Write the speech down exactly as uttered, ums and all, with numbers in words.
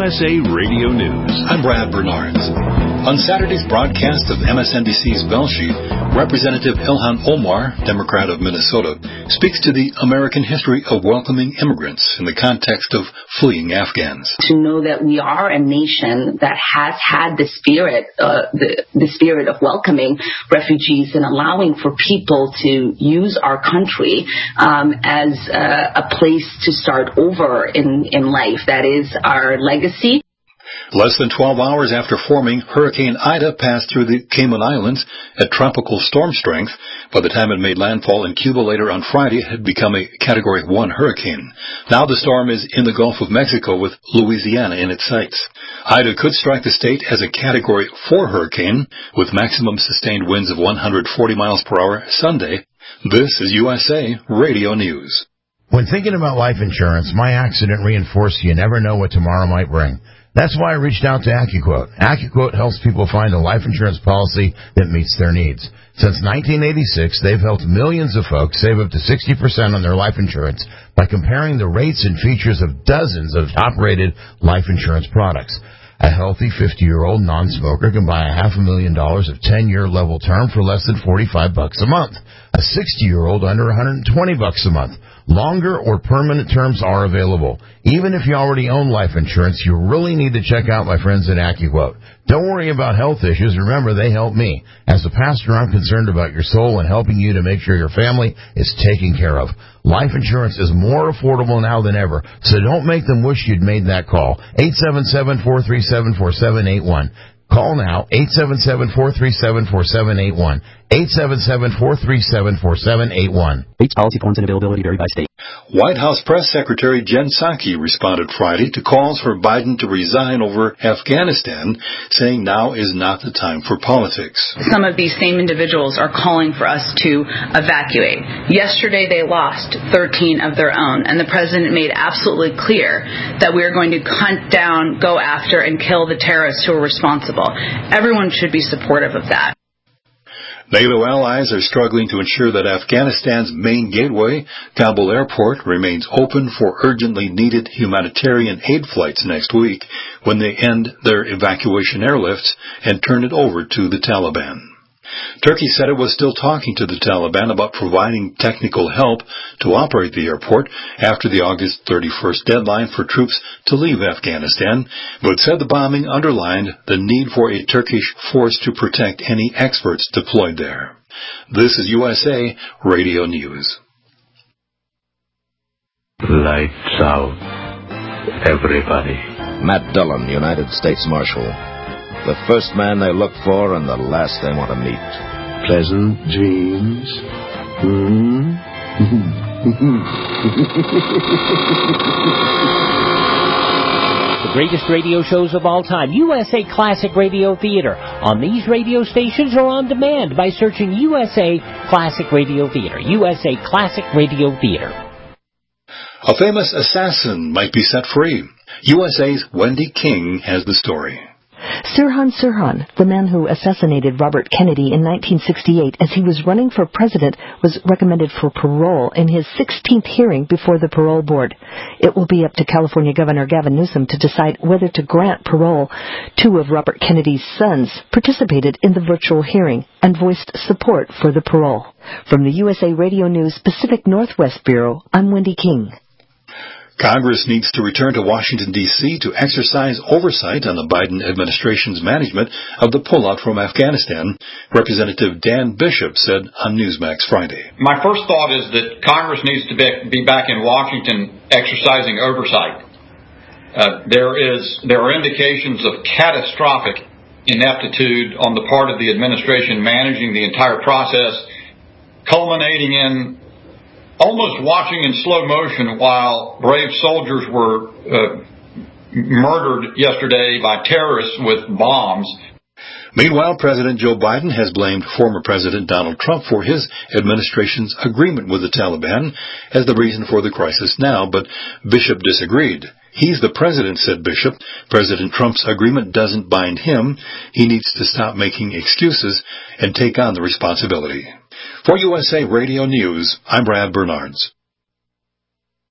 S A Radio News. I'm Brad Bernards. On Saturday's broadcast of M S N B C's Bell Sheet, Representative Ilhan Omar, Democrat of Minnesota, speaks to the American history of welcoming immigrants in the context of fleeing Afghans. To know that we are a nation that has had the spirit, uh, the, the spirit of welcoming refugees and allowing for people to use our country um, as uh, a place to start over in, in life. That is our legacy. Less than twelve hours after forming, Hurricane Ida passed through the Cayman Islands at tropical storm strength. By the time it made landfall in Cuba later on Friday, it had become a Category one hurricane. Now the storm is in the Gulf of Mexico with Louisiana in its sights. Ida could strike the state as a Category four hurricane with maximum sustained winds of one hundred forty miles per hour Sunday. This is U S A Radio News. When thinking about life insurance, my accident reinforced you never know what tomorrow might bring. That's why I reached out to AccuQuote. AccuQuote helps people find a life insurance policy that meets their needs. Since nineteen eighty-six, they've helped millions of folks save up to sixty percent on their life insurance by comparing the rates and features of dozens of top-rated life insurance products. A healthy fifty-year-old non-smoker can buy a half a million dollars of ten-year level term for less than forty-five bucks a month. A sixty-year-old under one hundred twenty bucks a month. Longer or permanent terms are available. Even if you already own life insurance, you really need to check out my friends at AccuQuote. Don't worry about health issues. Remember, they help me. As a pastor, I'm concerned about your soul and helping you to make sure your family is taken care of. Life insurance is more affordable now than ever, so don't make them wish you'd made that call. eight seven seven, four three seven, four seven eight one. Call now, eight seven seven, four three seven, four seven eight one. eight seven seven, four three seven, four seven eight one. Rates, policy forms, and availability vary by state. White House Press Secretary Jen Psaki responded Friday to calls for Biden to resign over Afghanistan, saying now is not the time for politics. Some of these same individuals are calling for us to evacuate. Yesterday they lost thirteen of their own, and the president made absolutely clear that we are going to hunt down, go after, and kill the terrorists who are responsible. Everyone should be supportive of that. NATO allies are struggling to ensure that Afghanistan's main gateway, Kabul Airport, remains open for urgently needed humanitarian aid flights next week when they end their evacuation airlifts and turn it over to the Taliban. Turkey said it was still talking to the Taliban about providing technical help to operate the airport after the August thirty-first deadline for troops to leave Afghanistan, but said the bombing underlined the need for a Turkish force to protect any experts deployed there. This is U S A Radio News. Lights out, everybody. Matt Dillon, United States Marshal. The first man they look for and the last they want to meet. Pleasant dreams. Hmm? The greatest radio shows of all time, U S A Classic Radio Theater, on these radio stations or on demand by searching U S A Classic Radio Theater. U S A Classic Radio Theater. A famous assassin might be set free. U S A's Wendy King has the story. Sirhan Sirhan, the man who assassinated Robert Kennedy in nineteen sixty-eight as he was running for president, was recommended for parole in his sixteenth hearing before the parole board. It will be up to California Governor Gavin Newsom to decide whether to grant parole. Two of Robert Kennedy's sons participated in the virtual hearing and voiced support for the parole. From the U S A Radio News Pacific Northwest Bureau, I'm Wendy King. Congress needs to return to Washington, D C to exercise oversight on the Biden administration's management of the pullout from Afghanistan, Representative Dan Bishop said on Newsmax Friday. My first thought is that Congress needs to be back in Washington exercising oversight. Uh, there is there are indications of catastrophic ineptitude on the part of the administration managing the entire process, culminating in almost watching in slow motion while brave soldiers were uh, murdered yesterday by terrorists with bombs. Meanwhile, President Joe Biden has blamed former President Donald Trump for his administration's agreement with the Taliban as the reason for the crisis now, but Bishop disagreed. He's the president, said Bishop. President Trump's agreement doesn't bind him. He needs to stop making excuses and take on the responsibility. For U S A Radio News, I'm Brad Bernards.